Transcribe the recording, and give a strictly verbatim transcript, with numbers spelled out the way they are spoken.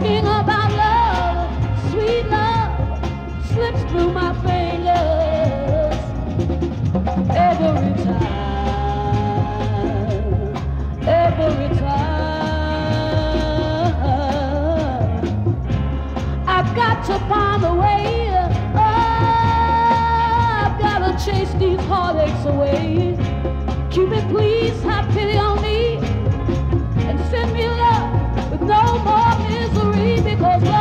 Singing about love, sweet love, slips through my fingers every time, every time. I've got to find a way, oh, I've got to chase these heartaches away. Cupid, please have pity on me and send me love with no more misery, because love